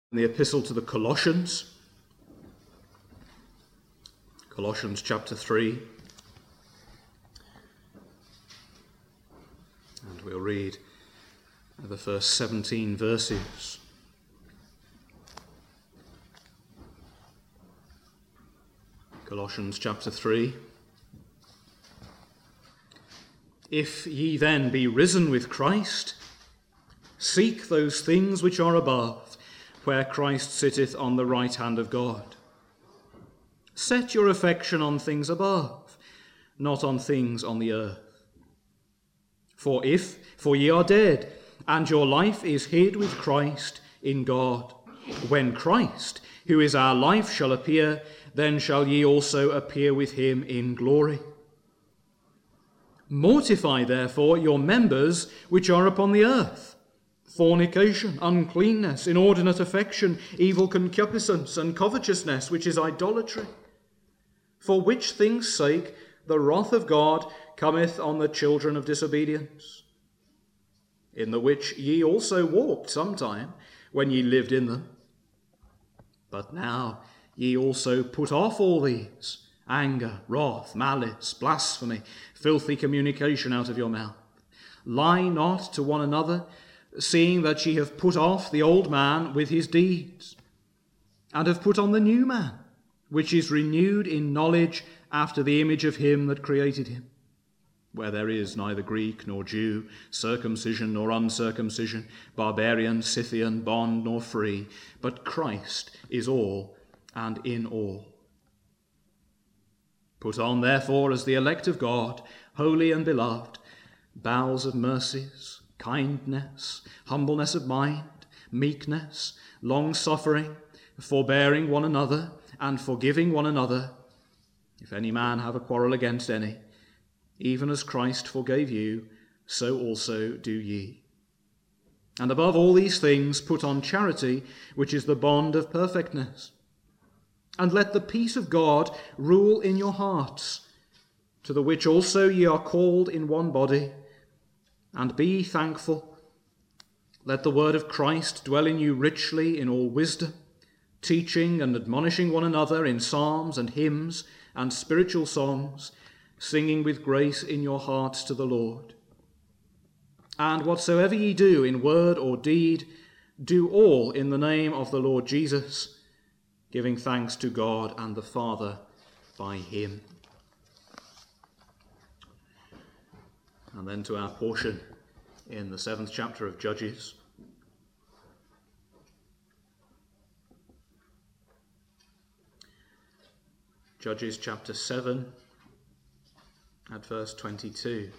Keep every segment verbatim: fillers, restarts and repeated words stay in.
The epistle to the Colossians, Colossians chapter three, and we'll read the first seventeen verses. Colossians chapter three. If ye then be risen with Christ, seek those things which are above, where Christ sitteth on the right hand of God. Set your affection on things above, not on things on the earth. For if, for ye are dead, and your life is hid with Christ in God. When Christ, who is our life, shall appear, then shall ye also appear with him in glory. Mortify therefore your members which are upon the earth, fornication, uncleanness, inordinate affection, evil concupiscence, and covetousness, which is idolatry. For which things' sake the wrath of God cometh on the children of disobedience, in the which ye also walked sometime, when ye lived in them. But now ye also put off all these: anger, wrath, malice, blasphemy, filthy communication out of your mouth. Lie not to one another, seeing that ye have put off the old man with his deeds, and have put on the new man, which is renewed in knowledge after the image of him that created him, where there is neither Greek nor Jew, circumcision nor uncircumcision, barbarian, Scythian, bond nor free, but Christ is all and in all. Put on, therefore, as the elect of God, holy and beloved, bowels of mercies, kindness, humbleness of mind, meekness, long-suffering, forbearing one another, and forgiving one another, if any man have a quarrel against any. Even as Christ forgave you, so also do ye. And above all these things put on charity, which is the bond of perfectness. And let the peace of God rule in your hearts, to the which also ye are called in one body, and be ye thankful. Let the word of Christ dwell in you richly in all wisdom, teaching and admonishing one another in psalms and hymns and spiritual songs, singing with grace in your hearts to the Lord. And whatsoever ye do in word or deed, do all in the name of the Lord Jesus, giving thanks to God and the Father by him. And then to our portion in the seventh chapter of Judges. Judges chapter seven at verse twenty-two.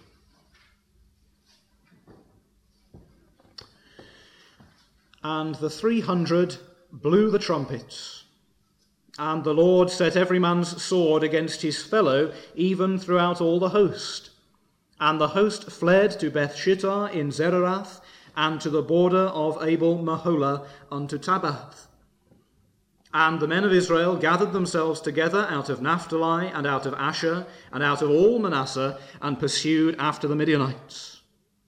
And the three hundred blew the trumpets, and the Lord set every man's sword against his fellow, even throughout all the host. And the host fled to Beth-shittah in Zererath, and to the border of Abel-Meholah unto Tabbath. And the men of Israel gathered themselves together out of Naphtali, and out of Asher, and out of all Manasseh, and pursued after the Midianites.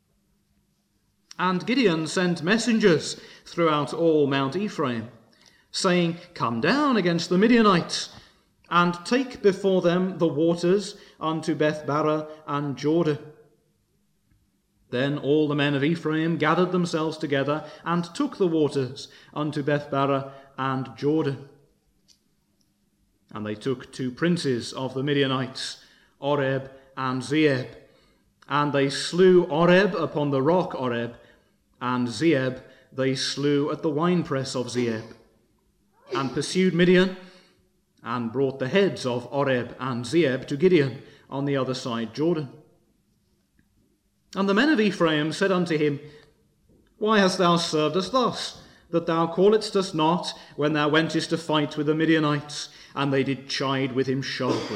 And Gideon sent messengers throughout all Mount Ephraim, saying, Come down against the Midianites, and take before them the waters unto Beth-barah and Jordan. Then all the men of Ephraim gathered themselves together, and took the waters unto Beth-barah and Jordan. And they took two princes of the Midianites, Oreb and Zeeb. And they slew Oreb upon the rock Oreb, and Zeeb they slew at the winepress of Zeeb, and pursued Midian, and brought the heads of Oreb and Zeeb to Gideon on the other side Jordan. And the men of Ephraim said unto him, Why hast thou served us thus, that thou calledst us not when thou wentest to fight with the Midianites? And they did chide with him sharply.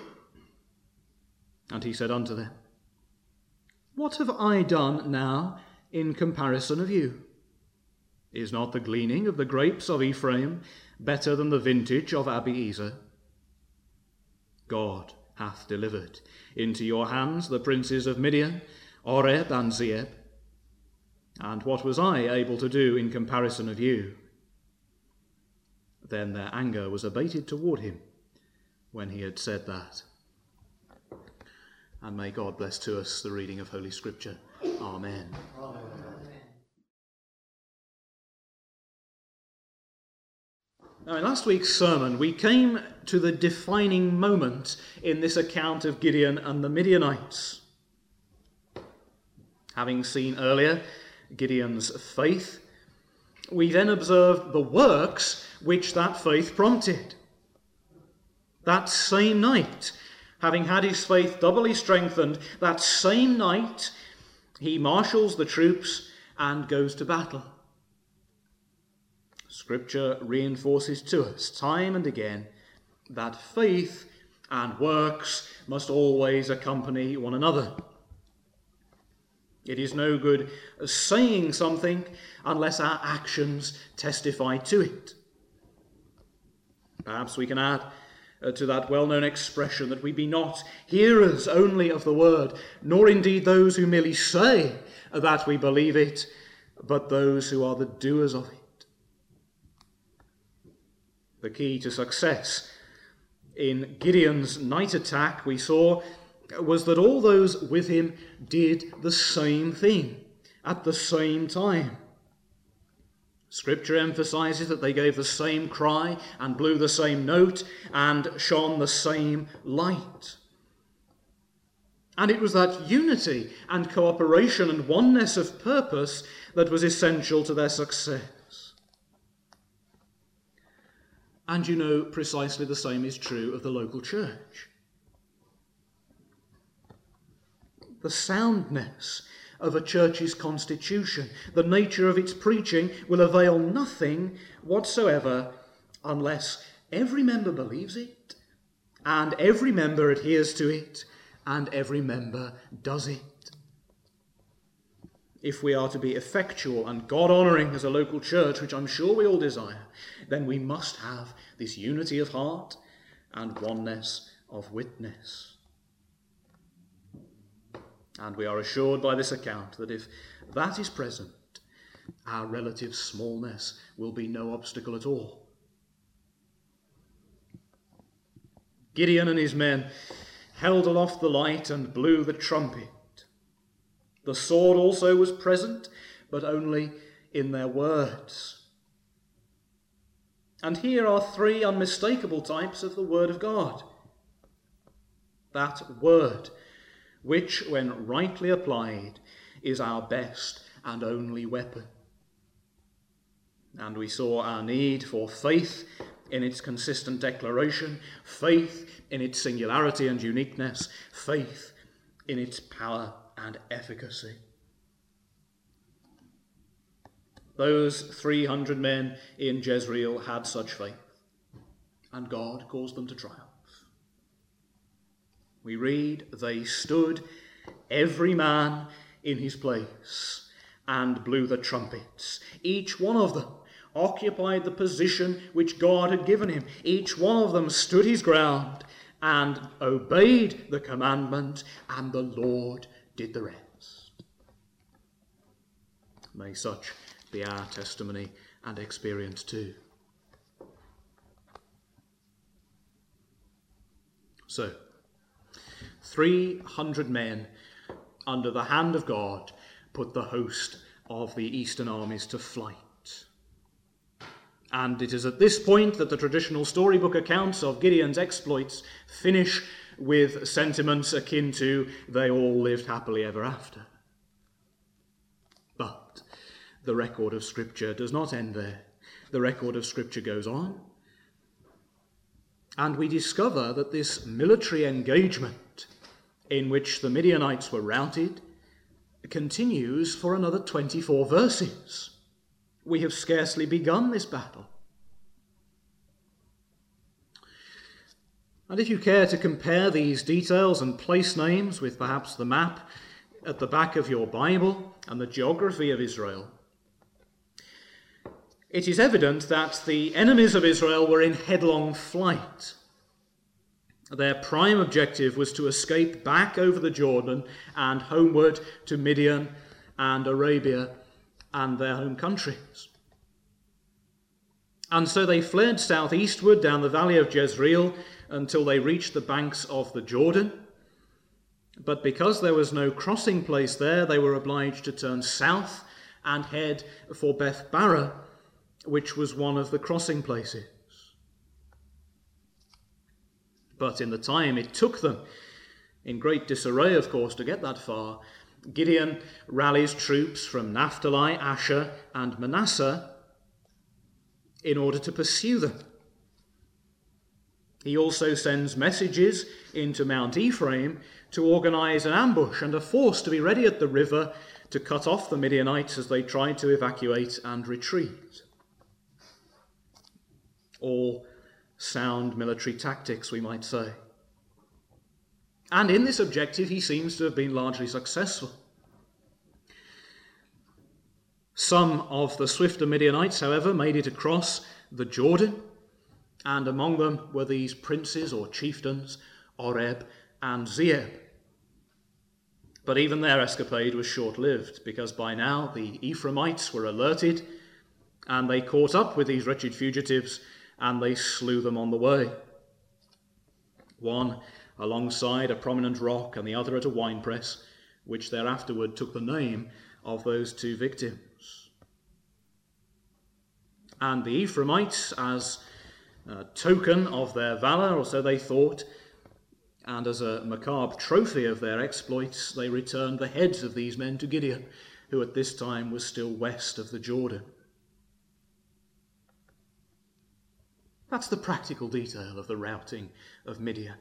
And he said unto them, What have I done now in comparison of you? Is not the gleaning of the grapes of Ephraim better than the vintage of Abiezer? God hath delivered into your hands the princes of Midian, Oreb and Zeeb. And what was I able to do in comparison of you? Then their anger was abated toward him when he had said that. And may God bless to us the reading of Holy Scripture. Amen. Amen. Now, in last week's sermon, we came to the defining moment in this account of Gideon and the Midianites. Having seen earlier Gideon's faith, we then observed the works which that faith prompted. That same night, having had his faith doubly strengthened, that same night he marshals the troops and goes to battle. Scripture reinforces to us time and again that faith and works must always accompany one another. It is no good saying something unless our actions testify to it. Perhaps we can add uh, to that well-known expression that we be not hearers only of the word, nor indeed those who merely say that we believe it, but those who are the doers of it. The key to success in Gideon's night attack, we saw, was that all those with him did the same thing at the same time. Scripture emphasizes that they gave the same cry and blew the same note and shone the same light. And it was that unity and cooperation and oneness of purpose that was essential to their success. And you know, precisely the same is true of the local church. The soundness of a church's constitution, the nature of its preaching, will avail nothing whatsoever unless every member believes it, and every member adheres to it, and every member does it. If we are to be effectual and God-honouring as a local church, which I'm sure we all desire, then we must have this unity of heart and oneness of witness. And we are assured by this account that if that is present, our relative smallness will be no obstacle at all. Gideon and his men held aloft the light and blew the trumpet. The sword also was present, but only in their words. And here are three unmistakable types of the word of God. That word, which, when rightly applied, is our best and only weapon. And we saw our need for faith in its consistent declaration, faith in its singularity and uniqueness, faith in its power and efficacy. Those three hundred men in Jezreel had such faith, and God caused them to triumph. We read, they stood, every man in his place, and blew the trumpets. Each one of them occupied the position which God had given him. Each one of them stood his ground and obeyed the commandment, and the Lord did the rest. May such be our testimony and experience too. So, three hundred men under the hand of God put the host of the eastern armies to flight. And it is at this point that the traditional storybook accounts of Gideon's exploits finish with sentiments akin to, they all lived happily ever after. But the record of Scripture does not end there. The record of Scripture goes on. And we discover that this military engagement in which the Midianites were routed continues for another twenty-four verses. We have scarcely begun this battle. And if you care to compare these details and place names with perhaps the map at the back of your Bible and the geography of Israel, it is evident that the enemies of Israel were in headlong flight. Their prime objective was to escape back over the Jordan and homeward to Midian and Arabia and their home countries. And so they fled southeastward down the valley of Jezreel until they reached the banks of the Jordan. But because there was no crossing place there, they were obliged to turn south and head for Beth Barah, which was one of the crossing places. But in the time it took them, in great disarray, of course, to get that far, Gideon rallies troops from Naphtali, Asher, and Manasseh in order to pursue them. He also sends messages into Mount Ephraim to organize an ambush and a force to be ready at the river to cut off the Midianites as they tried to evacuate and retreat. All sound military tactics, we might say. And in this objective, he seems to have been largely successful. Some of the swifter Midianites, however, made it across the Jordan, and among them were these princes or chieftains, Oreb and Zeeb. But even their escapade was short-lived, because by now the Ephraimites were alerted, and they caught up with these wretched fugitives, and they slew them on the way. One alongside a prominent rock, and the other at a winepress, which thereafterward took the name of those two victims. And the Ephraimites, as a token of their valour, or so they thought, and as a macabre trophy of their exploits, they returned the heads of these men to Gideon, who at this time was still west of the Jordan. That's the practical detail of the routing of Midian.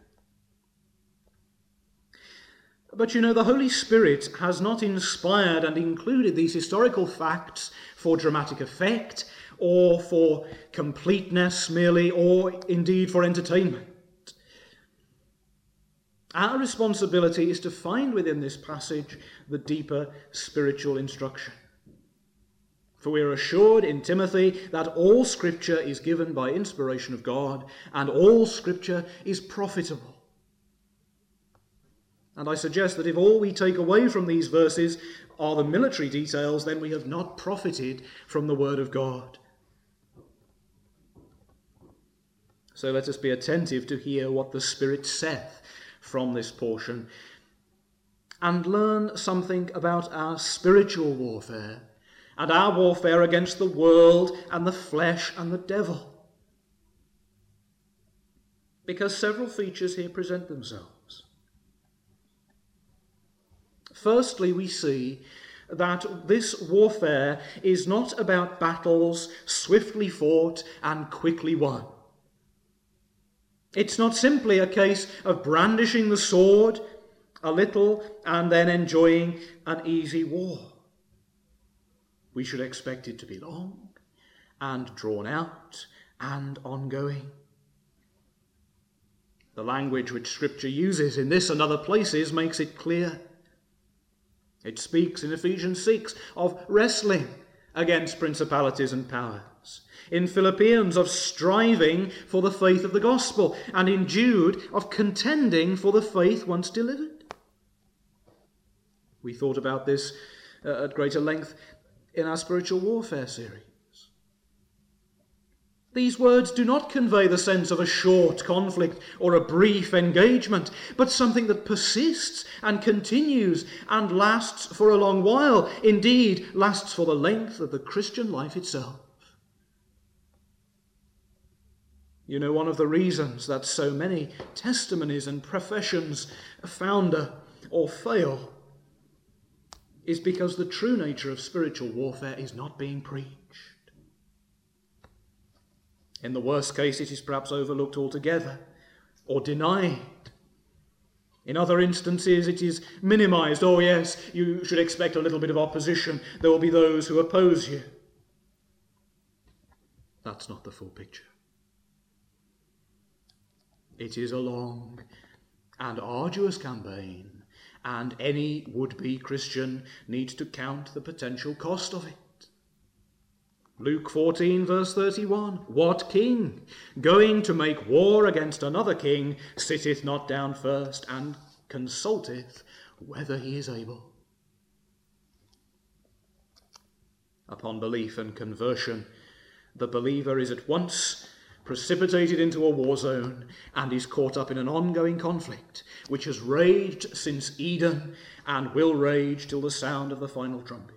But you know, the Holy Spirit has not inspired and included these historical facts for dramatic effect or for completeness merely, or indeed for entertainment. Our responsibility is to find within this passage the deeper spiritual instruction. For we are assured in Timothy that all Scripture is given by inspiration of God, and all Scripture is profitable. And I suggest that if all we take away from these verses are the military details, then we have not profited from the Word of God. So let us be attentive to hear what the Spirit saith from this portion, and learn something about our spiritual warfare, and our warfare against the world and the flesh and the devil. Because several features here present themselves. Firstly, we see that this warfare is not about battles swiftly fought and quickly won. It's not simply a case of brandishing the sword a little and then enjoying an easy war. We should expect it to be long and drawn out and ongoing. The language which Scripture uses in this and other places makes it clear. It speaks in Ephesians six of wrestling against principalities and powers. In Philippians of striving for the faith of the gospel. And in Jude of contending for the faith once delivered. We thought about this uh, at greater length in our spiritual warfare series. These words do not convey the sense of a short conflict or a brief engagement, but something that persists and continues and lasts for a long while, indeed lasts for the length of the Christian life itself. You know, one of the reasons that so many testimonies and professions founder or fail is because the true nature of spiritual warfare is not being preached. In the worst case, it is perhaps overlooked altogether or denied. In other instances, it is minimized. Oh yes, you should expect a little bit of opposition. There will be those who oppose you. That's not the full picture. It is a long and arduous campaign, and any would-be Christian needs to count the potential cost of it. Luke fourteen, verse thirty-one, what king, going to make war against another king, sitteth not down first and consulteth whether he is able? Upon belief and conversion, the believer is at once precipitated into a war zone and is caught up in an ongoing conflict which has raged since Eden and will rage till the sound of the final trumpet.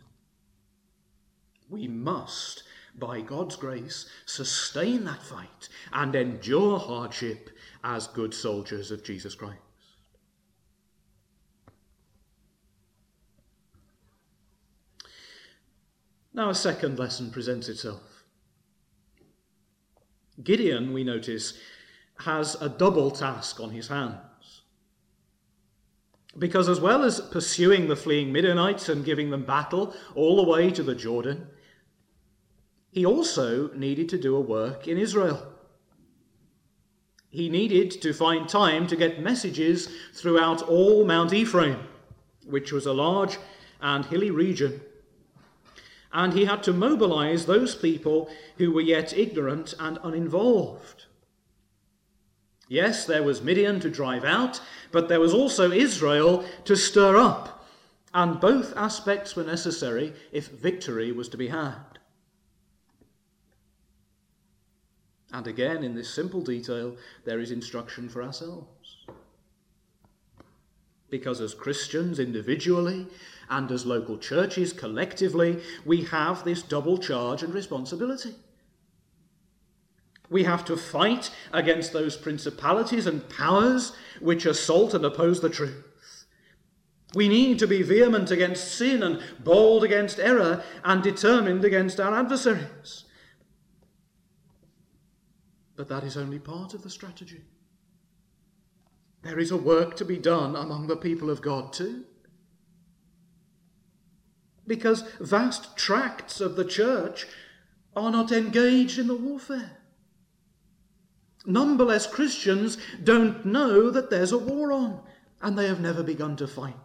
We must, by God's grace, sustain that fight and endure hardship as good soldiers of Jesus Christ. Now a second lesson presents itself. Gideon, we notice, has a double task on his hands. Because as well as pursuing the fleeing Midianites and giving them battle all the way to the Jordan, he also needed to do a work in Israel. He needed to find time to get messages throughout all Mount Ephraim, which was a large and hilly region. And he had to mobilize those people who were yet ignorant and uninvolved. Yes, there was Midian to drive out, but there was also Israel to stir up. And both aspects were necessary if victory was to be had. And again, in this simple detail, there is instruction for ourselves. Because as Christians individually and as local churches collectively, we have this double charge and responsibility. We have to fight against those principalities and powers which assault and oppose the truth. We need to be vehement against sin and bold against error and determined against our adversaries. But that is only part of the strategy. There is a work to be done among the people of God too. Because vast tracts of the church are not engaged in the warfare. Numberless Christians don't know that there's a war on, and they have never begun to fight.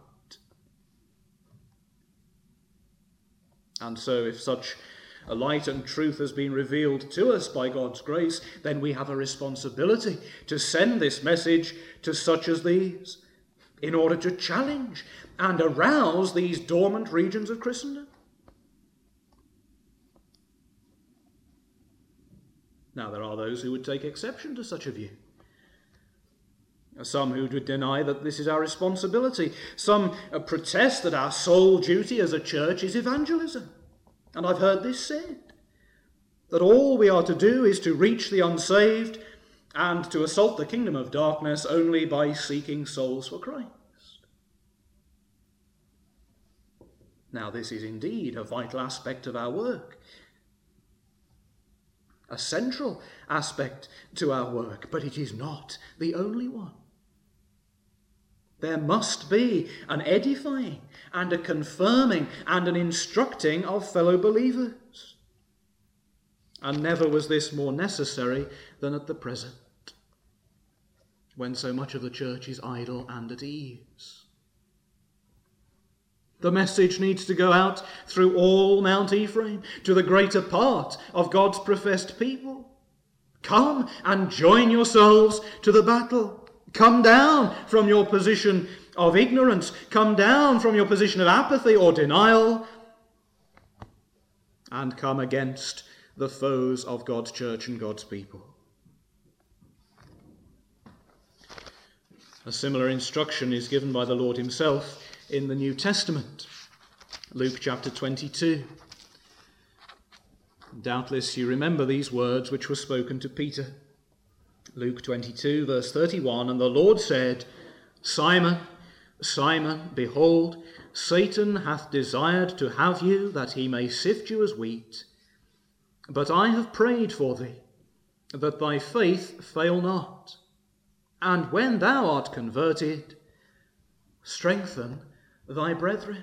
And so if such a light and truth has been revealed to us by God's grace, then we have a responsibility to send this message to such as these in order to challenge and arouse these dormant regions of Christendom. Now, there are those who would take exception to such a view. Some who would deny that this is our responsibility. Some protest that our sole duty as a church is evangelism. And I've heard this said, that all we are to do is to reach the unsaved and to assault the kingdom of darkness only by seeking souls for Christ. Now, this is indeed a vital aspect of our work, a central aspect to our work, but it is not the only one. There must be an edifying and a confirming and an instructing of fellow believers. And never was this more necessary than at the present, when so much of the church is idle and at ease. The message needs to go out through all Mount Ephraim to the greater part of God's professed people. Come and join yourselves to the battle. Come down from your position of ignorance. Come down from your position of apathy or denial. And come against the foes of God's church and God's people. A similar instruction is given by the Lord himself in the New Testament. Luke chapter twenty-two. Doubtless you remember these words which were spoken to Peter. Luke twenty-two, verse thirty-one, and the Lord said, Simon, Simon, behold, Satan hath desired to have you, that he may sift you as wheat. But I have prayed for thee, that thy faith fail not. And when thou art converted, strengthen thy brethren.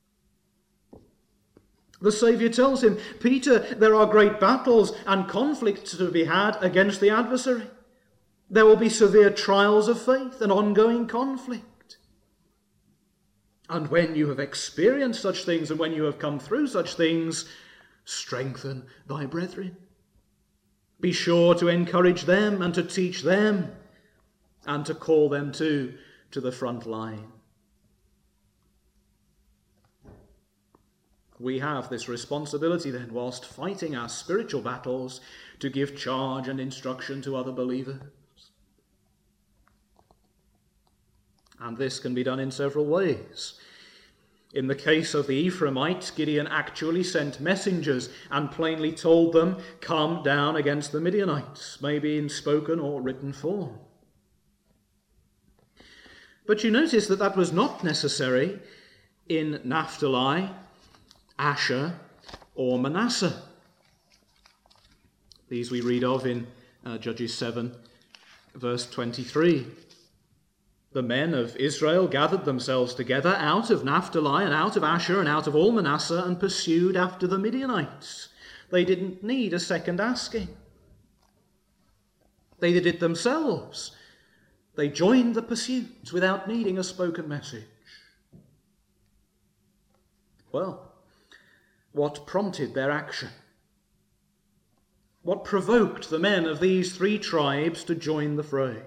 The Saviour tells him, Peter, there are great battles and conflicts to be had against the adversary. There will be severe trials of faith and ongoing conflict. And when you have experienced such things and when you have come through such things, strengthen thy brethren. Be sure to encourage them and to teach them and to call them too to the front line. We have this responsibility then, whilst fighting our spiritual battles, to give charge and instruction to other believers. And this can be done in several ways. In the case of the Ephraimites, Gideon actually sent messengers and plainly told them, "Come down against the Midianites," maybe in spoken or written form. But you notice that that was not necessary in Naphtali, Asher, or Manasseh. These we read of in uh, Judges seven, verse twenty-three. The men of Israel gathered themselves together out of Naphtali and out of Asher and out of all Manasseh and pursued after the Midianites. They didn't need a second asking. They did it themselves. They joined the pursuit without needing a spoken message. Well, what prompted their action? What provoked the men of these three tribes to join the fray?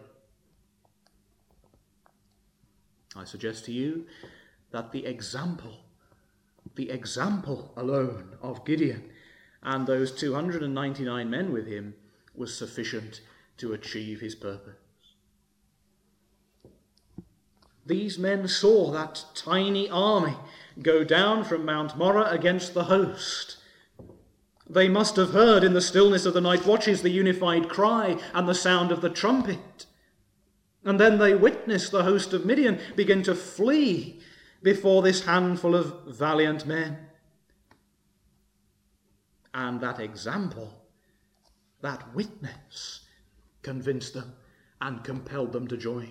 I suggest to you that the example, the example alone of Gideon and those two hundred ninety-nine men with him was sufficient to achieve his purpose. These men saw that tiny army go down from Mount Moreh against the host. They must have heard in the stillness of the night watches the unified cry and the sound of the trumpet. And then they witnessed the host of Midian begin to flee before this handful of valiant men. And that example, that witness, convinced them and compelled them to join.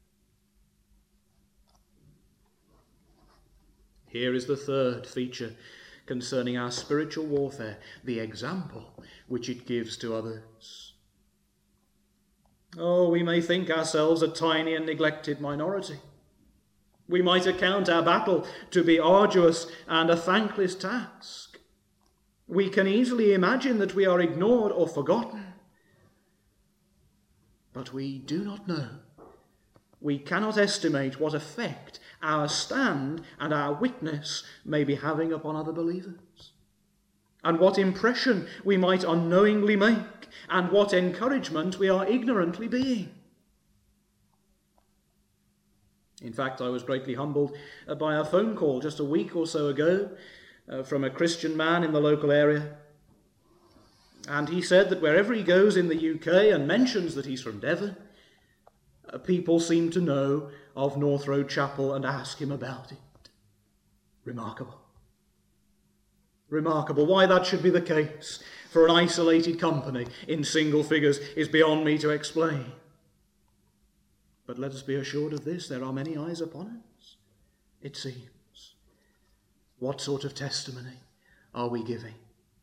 Here is the third feature concerning our spiritual warfare, the example which it gives to others. Oh, we may think ourselves a tiny and neglected minority. We might account our battle to be arduous and a thankless task. We can easily imagine that we are ignored or forgotten. But we do not know. We cannot estimate what effect our stand and our witness may be having upon other believers, and what impression we might unknowingly make, and what encouragement we are ignorantly being. In fact, I was greatly humbled by a phone call just a week or so ago uh, from a Christian man in the local area. And he said that wherever he goes in the U K and mentions that he's from Devon, uh, people seem to know of North Road Chapel and ask him about it. Remarkable. Remarkable. Why that should be the case for an isolated company in single figures is beyond me to explain. But let us be assured of this, there are many eyes upon us, it seems. What sort of testimony are we giving?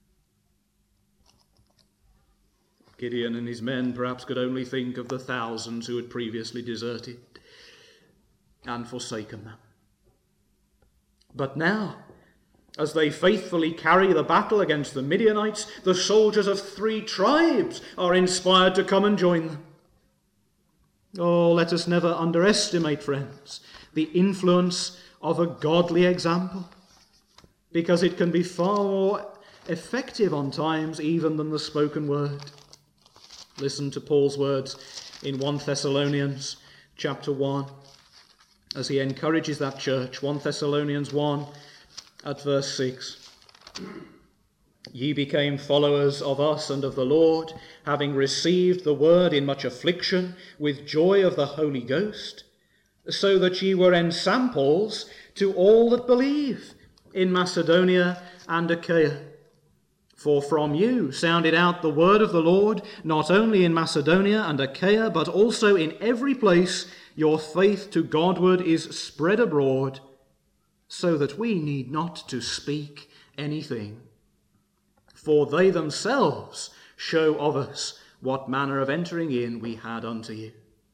Gideon and his men perhaps could only think of the thousands who had previously deserted and forsaken them. But now, as they faithfully carry the battle against the Midianites, the soldiers of three tribes are inspired to come and join them. Oh, let us never underestimate, friends, the influence of a godly example, because it can be far more effective on times even than the spoken word. Listen to Paul's words in First Thessalonians chapter one, as he encourages that church. First Thessalonians one at verse six. Ye became followers of us and of the Lord, having received the word in much affliction, with joy of the Holy Ghost, so that ye were ensamples to all that believe in Macedonia and Achaia. For from you sounded out the word of the Lord, not only in Macedonia and Achaia, but also in every place your faith to Godward is spread abroad, so that we need not to speak anything. For they themselves show of us what manner of entering in we had unto you.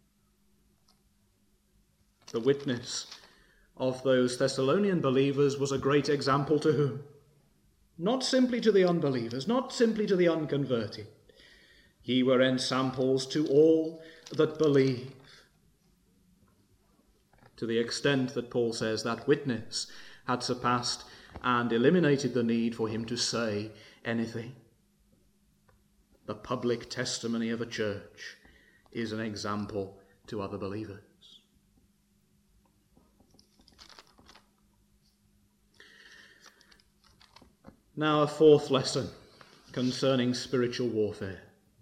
The witness of those Thessalonian believers was a great example to whom? Not simply to the unbelievers, not simply to the unconverted. Ye were ensamples to all that believe. To the extent that Paul says that witness had surpassed and eliminated the need for him to say anything. The public testimony of a church is an example to other believers. Now, a fourth lesson concerning spiritual warfare.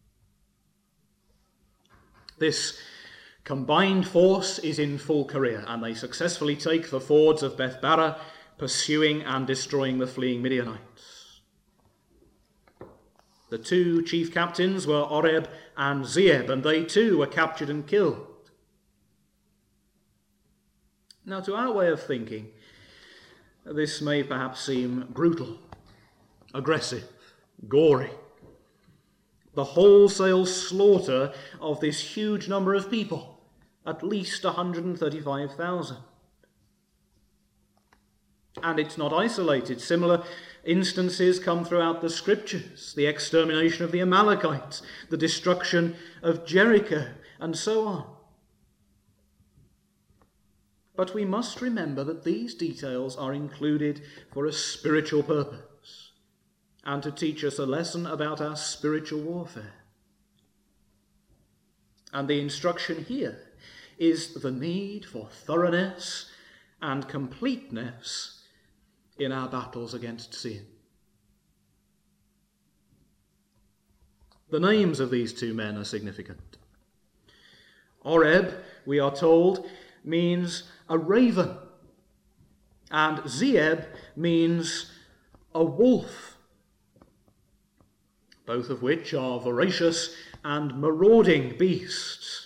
This combined force is in full career, and they successfully take the fords of Bethbara, pursuing and destroying the fleeing Midianites. The two chief captains were Oreb and Zeeb, and they too were captured and killed. Now, to our way of thinking, this may perhaps seem brutal, aggressive, gory. The wholesale slaughter of this huge number of people, at least one hundred thirty-five thousand. And it's not isolated. Similar instances come throughout the scriptures. The extermination of the Amalekites, the destruction of Jericho, and so on. But we must remember that these details are included for a spiritual purpose, and to teach us a lesson about our spiritual warfare. And the instruction here is the need for thoroughness and completeness in our battles against sin. The names of these two men are significant. Oreb, we are told, means a raven, and Zeeb means a wolf, both of which are voracious and marauding beasts.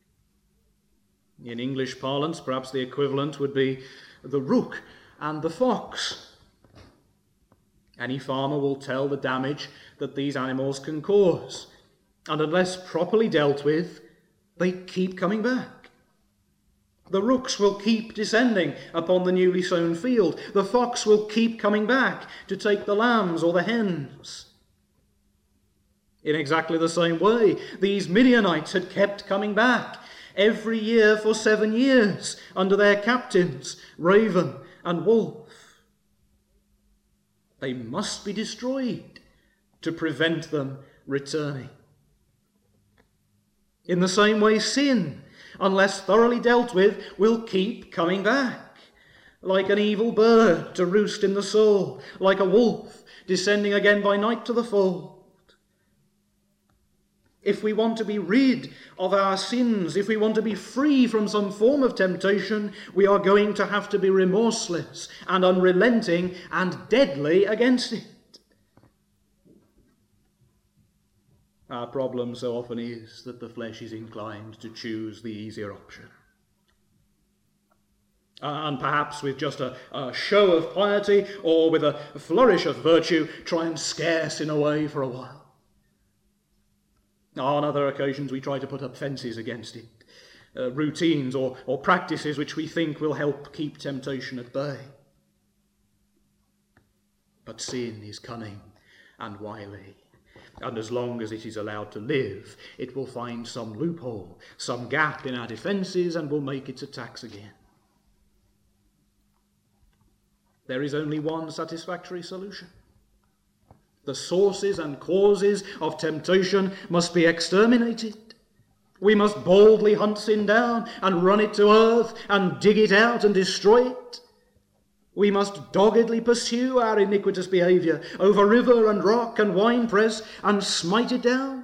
In English parlance, perhaps the equivalent would be the rook and the fox. Any farmer will tell the damage that these animals can cause, and unless properly dealt with, they keep coming back. The rooks will keep descending upon the newly sown field. The fox will keep coming back to take the lambs or the hens. In exactly the same way, these Midianites had kept coming back every year for seven years under their captains, Raven and Wolf. They must be destroyed to prevent them returning. In the same way, sin, unless thoroughly dealt with, will keep coming back, like an evil bird to roost in the soul, like a wolf descending again by night to the fold. If we want to be rid of our sins, if we want to be free from some form of temptation, we are going to have to be remorseless and unrelenting and deadly against it. Our problem so often is that the flesh is inclined to choose the easier option. Uh, and perhaps with just a, a show of piety or with a flourish of virtue, try and scare sin away for a while. On other occasions, we try to put up fences against it, uh, routines or, or practices which we think will help keep temptation at bay. But sin is cunning and wily, and as long as it is allowed to live, it will find some loophole, some gap in our defences, and will make its attacks again. There is only one satisfactory solution. The sources and causes of temptation must be exterminated. We must boldly hunt sin down and run it to earth and dig it out and destroy it. We must doggedly pursue our iniquitous behaviour over river and rock and winepress and smite it down.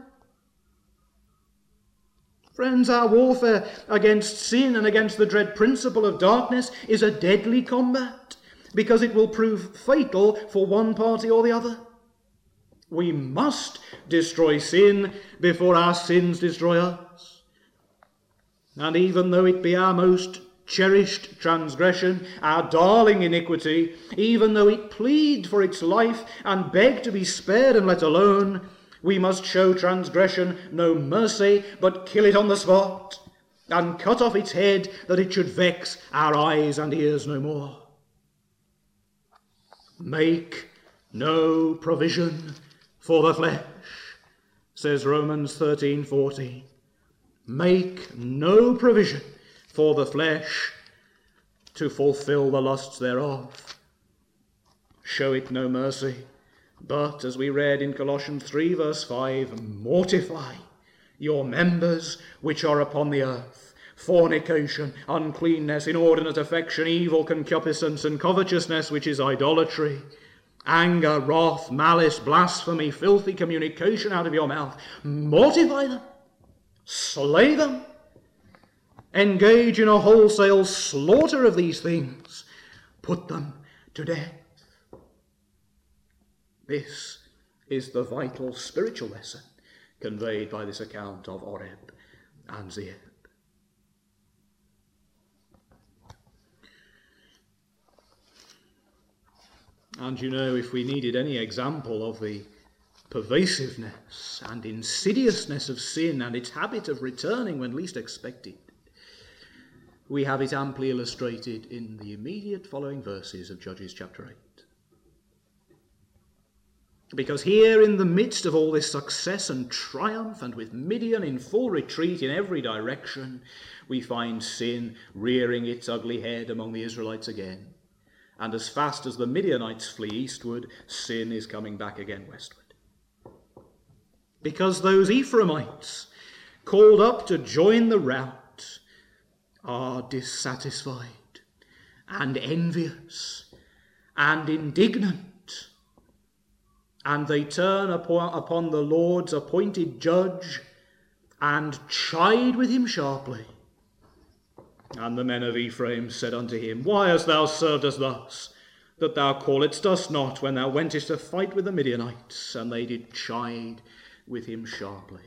Friends, our warfare against sin and against the dread principle of darkness is a deadly combat, because it will prove fatal for one party or the other. We must destroy sin before our sins destroy us. And even though it be our most cherished transgression, our darling iniquity, even though it plead for its life and beg to be spared and let alone, we must show transgression no mercy, but kill it on the spot, and cut off its head, that it should vex our eyes and ears no more. Make no provision for the flesh, says Romans thirteen fourteen. Make no provision for the flesh to fulfill the lusts thereof. show it no mercy, but, as we read in Colossians three, verse five, mortify your members which are upon the earth, fornication, uncleanness, inordinate affection, evil concupiscence, and covetousness, which is idolatry, anger, wrath, malice, blasphemy, filthy communication out of your mouth. Mortify them, slay them, engage in a wholesale slaughter of these things, put them to death. This is the vital spiritual lesson conveyed by this account of Oreb and Zeeb. And you know, if we needed any example of the pervasiveness and insidiousness of sin and its habit of returning when least expected, we have it amply illustrated in the immediate following verses of Judges chapter eight. Because here, in the midst of all this success and triumph, and with Midian in full retreat in every direction, we find sin rearing its ugly head among the Israelites again. And as fast as the Midianites flee eastward, sin is coming back again westward. Because those Ephraimites, called up to join the rout, are dissatisfied and envious and indignant, and they turn upon, upon the Lord's appointed judge and chide with him sharply. And the men of Ephraim said unto him, Why hast thou served us thus, that thou calledst us not when thou wentest to fight with the Midianites? And they did chide with him sharply.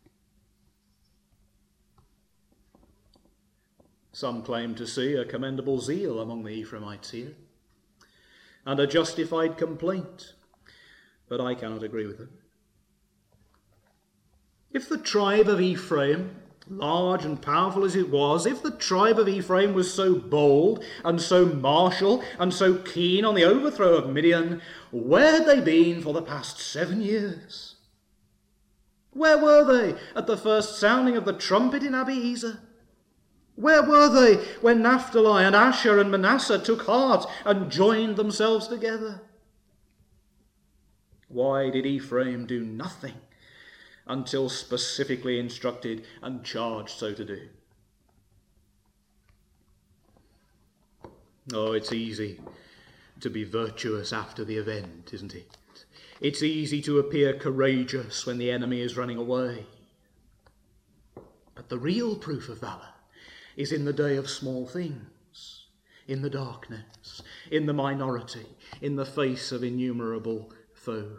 Some claim to see a commendable zeal among the Ephraimites here, and a justified complaint, but I cannot agree with them. If the tribe of Ephraim, large and powerful as it was, if the tribe of Ephraim was so bold and so martial and so keen on the overthrow of Midian, where had they been for the past seven years? Where were they at the first sounding of the trumpet in Abiezer? Where were they when Naphtali and Asher and Manasseh took heart and joined themselves together? Why did Ephraim do nothing until specifically instructed and charged so to do? Oh, it's easy to be virtuous after the event, isn't it? It's easy to appear courageous when the enemy is running away. But the real proof of valour is in the day of small things, in the darkness, in the minority, in the face of innumerable foes.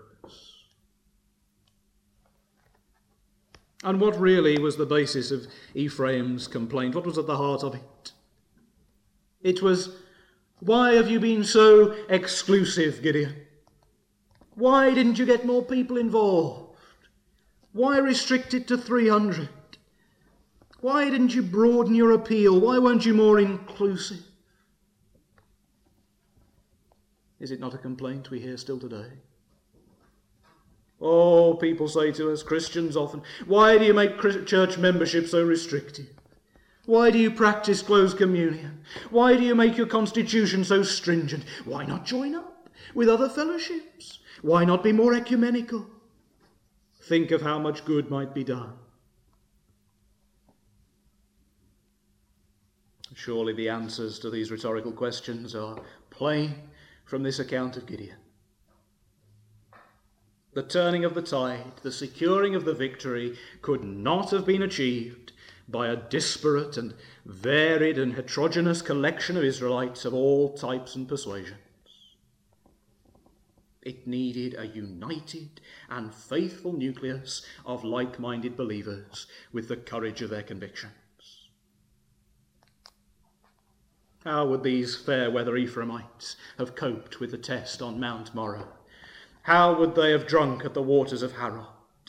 And what really was the basis of Ephraim's complaint? What was at the heart of it? It was, why have you been so exclusive, Gideon? Why didn't you get more people involved? Why restrict it to three hundred? Why didn't you broaden your appeal? Why weren't you more inclusive? Is it not a complaint we hear still today? Oh, people say to us, Christians often, why do you make church membership so restrictive? Why do you practice closed communion? Why do you make your constitution so stringent? Why not join up with other fellowships? Why not be more ecumenical? Think of how much good might be done. Surely the answers to these rhetorical questions are plain from this account of Gideon. The turning of the tide, the securing of the victory, could not have been achieved by a disparate and varied and heterogeneous collection of Israelites of all types and persuasions. It needed a united and faithful nucleus of like-minded believers with the courage of their convictions. How would these fair-weather Ephraimites have coped with the test on Mount Morah? How would they have drunk at the waters of Harod?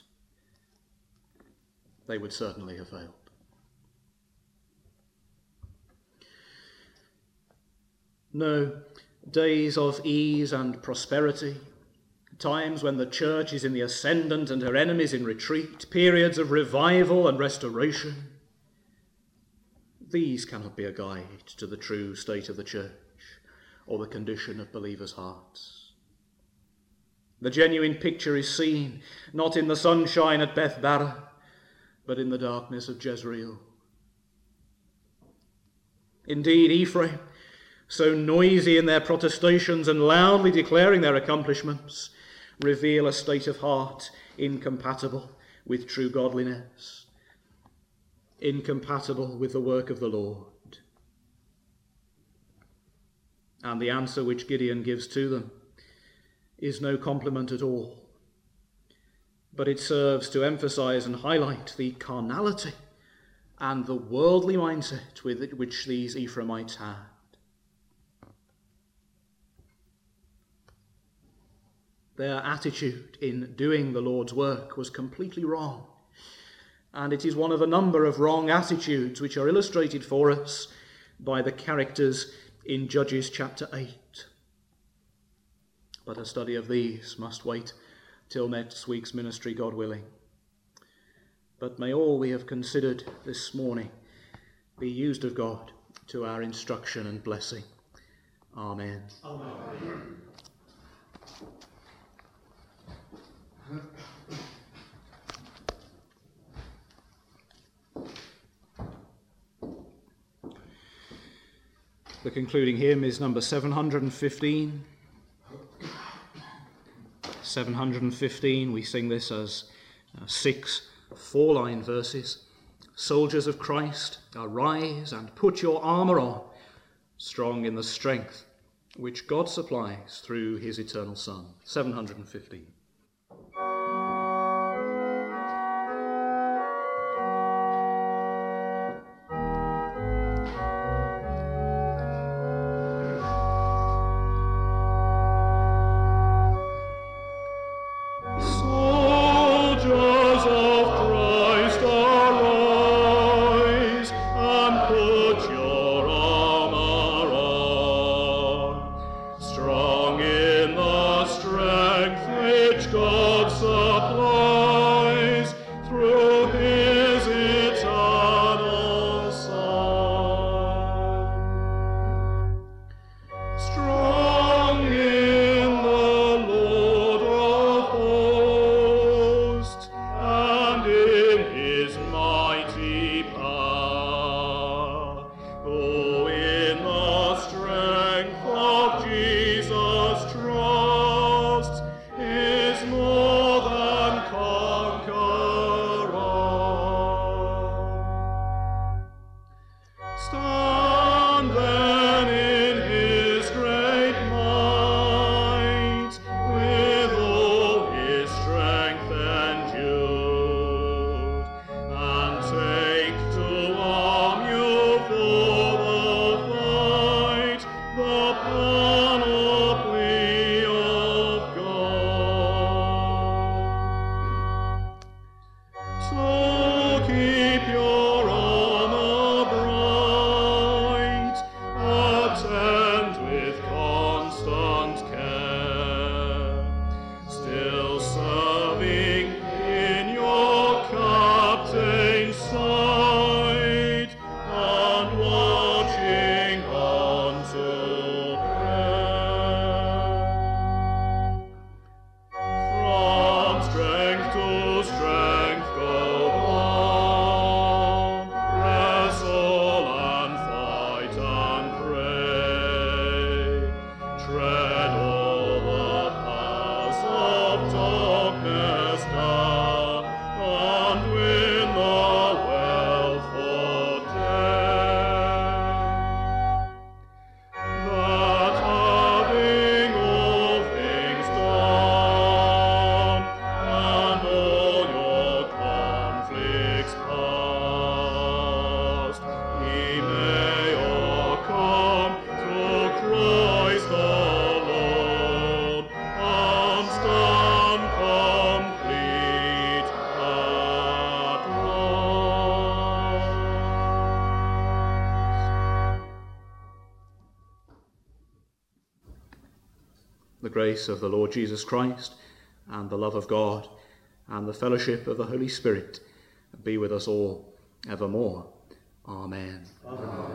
They would certainly have failed. No, days of ease and prosperity, times when the church is in the ascendant and her enemies in retreat, periods of revival and restoration, these cannot be a guide to the true state of the church or the condition of believers' hearts. The genuine picture is seen not in the sunshine at Beth Barra, but in the darkness of Jezreel. Indeed, Ephraim, so noisy in their protestations and loudly declaring their accomplishments, reveal a state of heart incompatible with true godliness, incompatible with the work of the Lord. And the answer which Gideon gives to them is no compliment at all, but it serves to emphasize and highlight the carnality and the worldly mindset with which these Ephraimites had. Their attitude in doing the Lord's work was completely wrong, and it is one of a number of wrong attitudes which are illustrated for us by the characters in Judges chapter eight. But a study of these must wait till next week's ministry, God willing. But may all we have considered this morning be used of God to our instruction and blessing. Amen. Amen. The concluding hymn is number seven hundred fifteen. seven hundred fifteen, we sing this as uh, six four-line verses. Soldiers of Christ, arise and put your armour on, strong in the strength which God supplies through his eternal Son. seven hundred fifteen. The grace of the Lord Jesus Christ, and the love of God, and the fellowship of the Holy Spirit be with us all evermore. Amen. Amen.